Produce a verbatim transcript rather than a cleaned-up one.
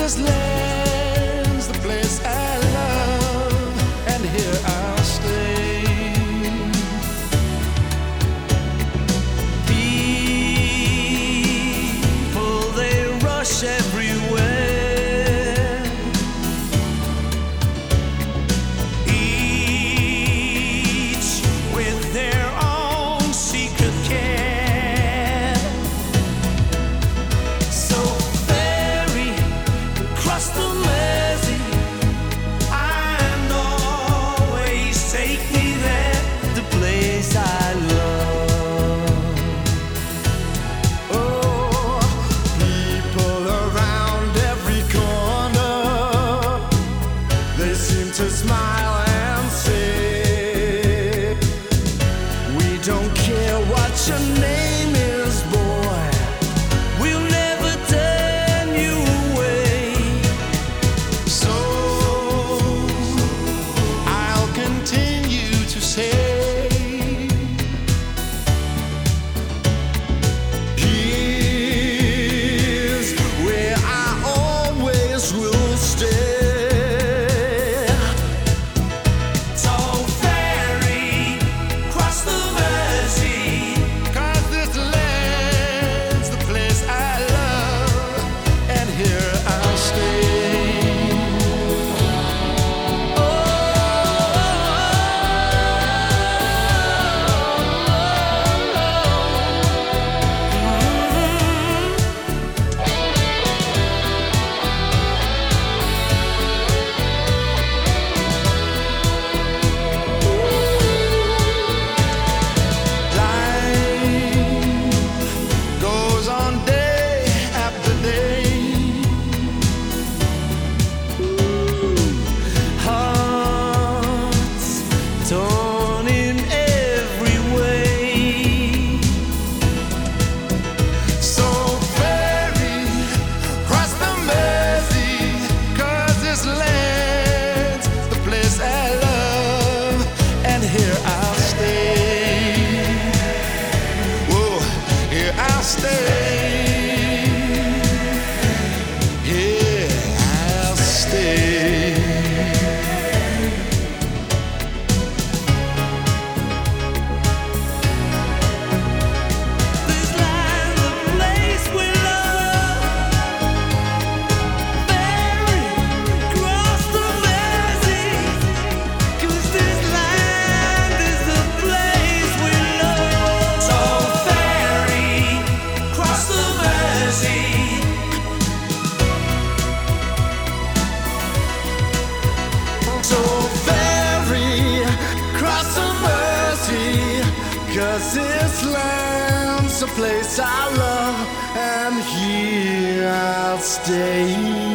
this land's the place I love, and here I'll stay. People, they rush everywhere, each with their own secret care. So ferry across the Mersey and always take me there, the place I love. Oh, people around every corner, they seem to smile and say, we don't care what your name is, boy, we'll never turn you away. So I'll continue to say, here's where I always will stay. Tall ferry across the Mersey, 'cause this land's the place I love, and here I'll stay. Life goes on day after day, hearts torn in every way. So ferry across the Mersey, 'cause this land's the place I love, and here I'll stay. Whoa, here I'll stay. Here I'll stay. This land's the place we love. Ferry across the Mersey, 'cause this land is the place we love. So ferry across the Mersey, so ferry across the Mersey, 'cause this land's the place I love, and here I'll stay.